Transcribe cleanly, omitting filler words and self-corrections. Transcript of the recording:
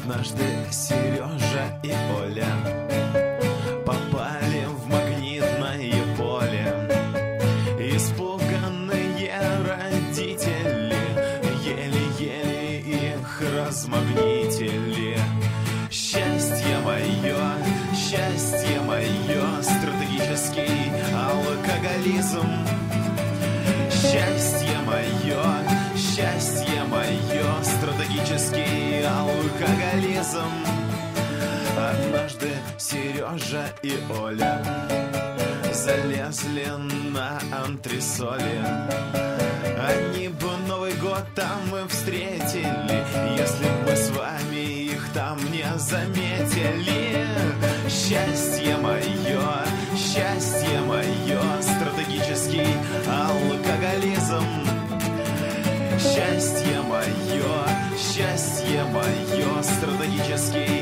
Однажды Сережа и Оля попали в магнитное поле. Испуганные родители еле-еле их размагнитили. Счастье мое, стратегический алкоголизм. Счастье мое, стратегический алкоголизм. Однажды Сережа и Оля залезли на антресоли. Они бы Новый год там и встретили, если бы мы с вами их там не заметили. Счастье мое, стратегический алкоголизм. Счастье мое, стратегический